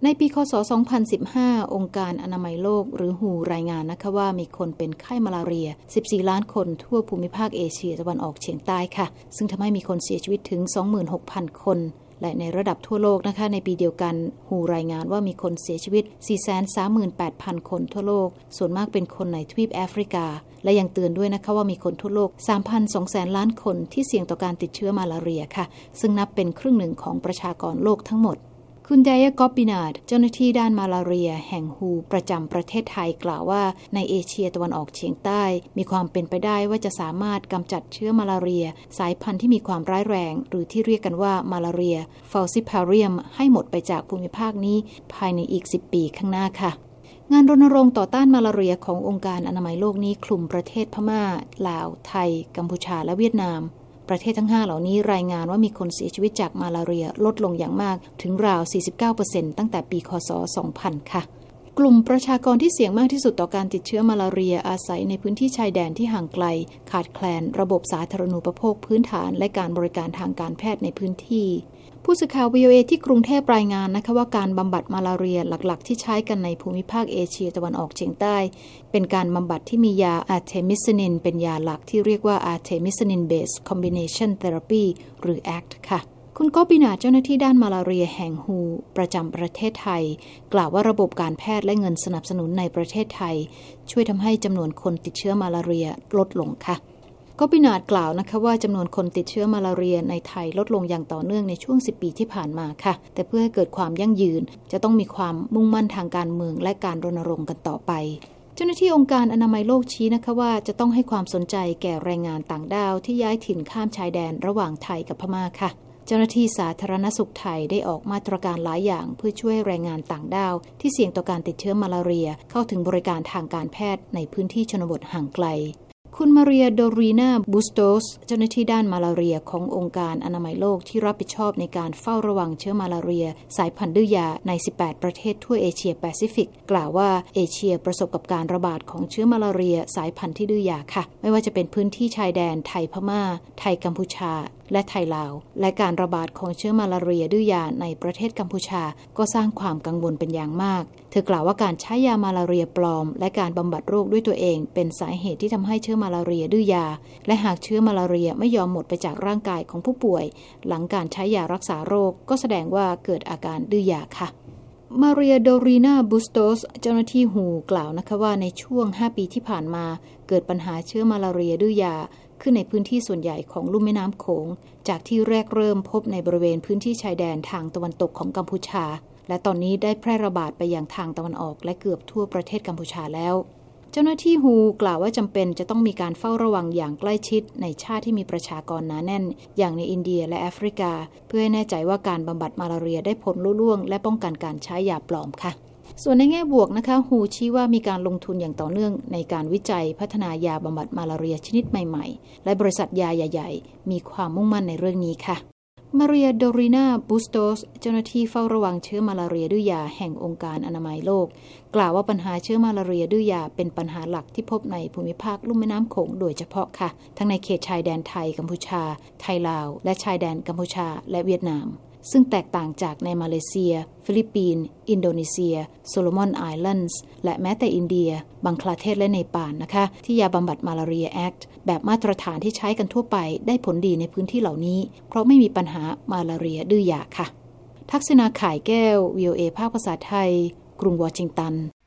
ในปีคศ 2015 องค์การอนามัยโลกหรือ WHO รายงานนะคะว่ามีคนเป็นไข้มาลาเรีย 14 ล้านคนทั่วภูมิภาคเอเชียตะวันออกเฉียงใต้ค่ะซึ่งทำให้มีคนเสียชีวิตถึง 26,000 คนและในระดับทั่วโลกนะคะในปีเดียวกัน WHO รายงานว่ามีคนเสียชีวิต 438,000 คนทั่วโลกส่วนมากเป็นคนในทวีปแอฟริกาและยังเตือนด้วยนะคะว่ามีคนทั่วโลก 3,200 ล้านคนที่เสี่ยงต่อการติดเชื้อมาลาเรียค่ะซึ่งนับเป็นครึ่งหนึ่งของประชากรโลกทั้งหมดคุณไดยะ กอปปินาดเจ้าหน้าที่ด้านมาลาเรียแห่ง WHO ประจำประเทศไทยกล่าวว่าในเอเชียตะวันออกเฉียงใต้มีความเป็นไปได้ว่าจะสามารถกำจัดเชื้อมาลาเรียสายพันธุ์ที่มีความร้ายแรงหรือที่เรียกกันว่ามาลาเรียฟาลซิพาเรียมให้หมดไปจากภูมิภาคนี้ภายในอีก10 ปีข้างหน้าค่ะงานรณรงค์ต่อต้านมาลาเรียขององค์การอนามัยโลกนี้คลุมประเทศพม่าลาวไทยกัมพูชาและเวียดนามประเทศทั้ง5เหล่านี้รายงานว่ามีคนเสียชีวิตจากมาลาเรียลดลงอย่างมากถึงราว 49% ตั้งแต่ปีคศ 2000 ค่ะกลุ่มประชากรที่เสี่ยงมากที่สุดต่อการติดเชื้อมาลาเรียอาศัยในพื้นที่ชายแดนที่ห่างไกลขาดแคลนระบบสาธารณูปโภคพื้นฐานและการบริการทางการแพทย์ในพื้นที่ผู้สื่อข่าว VOA ที่กรุงเทพรายงานนะคะว่าการบำบัดมาลาเรียหลักๆที่ใช้กันในภูมิภาคเอเชียตะวันออกเฉียงใต้เป็นการบำบัดที่มียาอาร์เทมิซินินเป็นยาหลักที่เรียกว่า Artemisinin Based Combination Therapy หรือ ACT ค่ะคุณกอปินาเจ้าหน้าที่ด้านมาลาเรียแห่ง WHO ประจำประเทศไทยกล่าวว่าระบบการแพทย์และเงินสนับสนุนในประเทศไทยช่วยทำให้จำนวนคนติดเชื้อมาลาเรียลดลงค่ะกอปินากล่าวนะคะว่าจำนวนคนติดเชื้อมาลาเรียในไทยลดลงอย่างต่อเนื่องในช่วง10 ปีที่ผ่านมาค่ะแต่เพื่อให้เกิดความยั่งยืนจะต้องมีความมุ่งมั่นทางการเมืองและการรณรงค์กันต่อไปเจ้าหน้าที่องค์การอนามัยโลกชี้นะคะว่าจะต้องให้ความสนใจแก่แรงงานต่างด้าวที่ย้ายถิ่นข้ามชายแดนระหว่างไทยกับพม่าค่ะเจ้าหน้าที่สาธารณสุขไทยได้ออกมาตรการหลายอย่างเพื่อช่วยแรงงานต่างด้าวที่เสี่ยงต่อการติดเชื้อมาลาเรียเข้าถึงบริการทางการแพทย์ในพื้นที่ชนบทห่างไกลคุณมาเรียโดรีนาบูสโตสเจ้าหน้าที่ด้านมาลาเรียขององค์การอนามัยโลกที่รับผิดชอบในการเฝ้าระวังเชื้อมาลาเรียสายพันธุ์ดื้อยาใน18ประเทศทั่วเอเชียแปซิฟิกกล่าวว่าเอเชียประสบกับการระบาดของเชื้อมาลาเรียสายพันธุ์ที่ดื้อยาค่ะไม่ว่าจะเป็นพื้นที่ชายแดนไทยพม่าไทยกัมพูชาและไทยลาวและการระบาดของเชื้อมาลาเรียดื้อยาในประเทศกัมพูชาก็สร้างความกังวลเป็นอย่างมากเธอกล่าวว่าการใช้ยามาลาเรียปลอมและการบำบัดโรคด้วยตัวเองเป็นสาเหตุที่ทำให้เชื้อมาลาเรียดื้อยาและหากเชื้อมาลาเรียไม่ยอมหมดไปจากร่างกายของผู้ป่วยหลังการใช้ยารักษาโรคก็แสดงว่าเกิดอาการดื้อยาค่ะมาเรียโดรีนาบูสโตสเจ้าหน้าที่WHOกล่าวนะคะว่าในช่วง5 ปีที่ผ่านมาเกิดปัญหาเชื้อมาลาเรียดื้อยาขึ้นในพื้นที่ส่วนใหญ่ของลุ่มแม่น้ำโขงจากที่แรกเริ่มพบในบริเวณพื้นที่ชายแดนทางตะวันตกของกัมพูชาและตอนนี้ได้แพร่ระบาดไปยังทางตะวันออกและเกือบทั่วประเทศกัมพูชาแล้วเจ้าหน้าที่WHOกล่าวว่าจำเป็นจะต้องมีการเฝ้าระวังอย่างใกล้ชิดในชาติที่มีประชากรหนาแน่นอย่างในอินเดียและแอฟริกาเพื่อให้แน่ใจว่าการบำบัดมาลาเรียได้ผลลุล่วงและป้องกันการใช้ยาปลอมค่ะส่วนในแง่บวกนะคะWHOชี้ว่ามีการลงทุนอย่างต่อเนื่องในการวิจัยพัฒนายาบำบัดมาลาเรียชนิดใหม่ๆและบริษัทยาใหญ่ๆมีความมุ่งมั่นในเรื่องนี้ค่ะมาเรียโดรีนาบูสโตสเจ้าหน้าที่เฝ้าระวังเชื้อมาลาเรียดื้อยาแห่งองค์การอนามัยโลกกล่าวว่าปัญหาเชื้อมาลาเรียดื้อยาเป็นปัญหาหลักที่พบในภูมิภาคลุ่มแม่น้ำโขงโดยเฉพาะค่ะทั้งในเขตชายแดนไทยกัมพูชาไทยลาวและชายแดนกัมพูชาและเวียดนามซึ่งแตกต่างจากในมาเลเซียฟิลิปปินส์อินโดนีเซียโซโลมอนไอแลนด์และแม้แต่อินเดียบังคลาเทศและเนปาลนะคะที่ยาบำบัดมาลาเรียแอคต์แบบมาตรฐานที่ใช้กันทั่วไปได้ผลดีในพื้นที่เหล่านี้เพราะไม่มีปัญหามาลาเรียดื้อยาค่ะทักษิณาข่ายแก้ว VOA ภาคภาษาไทยกรุงวอชิงตัน